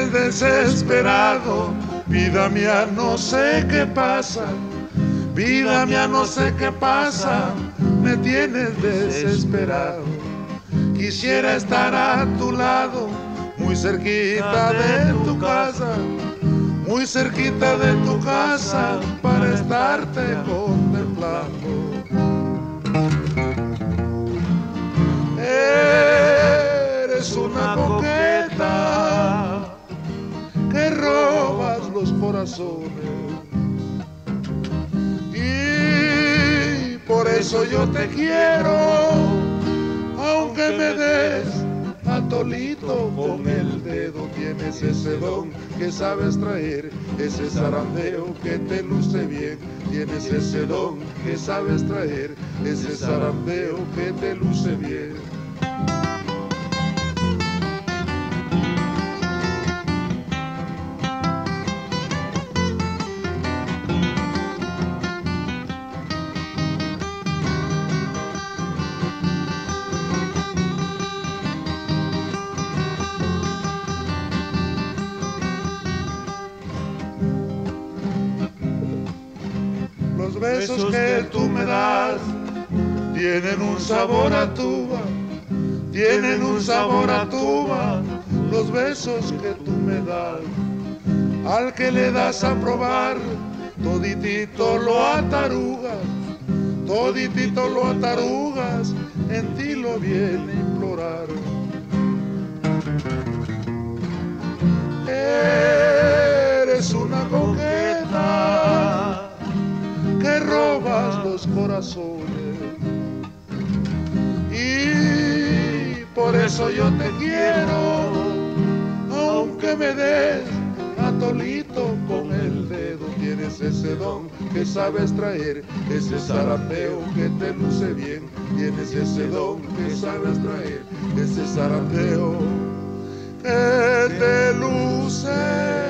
tienes desesperado. Vida mía, no sé qué pasa. Vida mía, no sé qué pasa. Me tienes desesperado. Quisiera estar a tu lado, muy cerquita de tu casa, muy cerquita de tu casa, para estarte contemplando. Eres una coqueta que robas los corazones, y por eso yo te quiero. Aunque me des atolito con el dedo, tienes ese don que sabes traer, ese zarandeo que te luce bien. Tienes ese don que sabes traer, ese zarandeo que te luce bien. Los besos que tú me das tienen un sabor a tuba, tienen un sabor a tuba. Los besos que tú me das, al que le das a probar, toditito lo atarugas, toditito lo atarugas, en ti lo viene a implorar. Eres una coqueta que robas los corazones, y por eso yo te quiero. Aunque me des atolito con el dedo, tienes ese don que sabes traer, ese zarandeo que te luce bien. Tienes ese don que sabes traer, ese zarandeo que te luce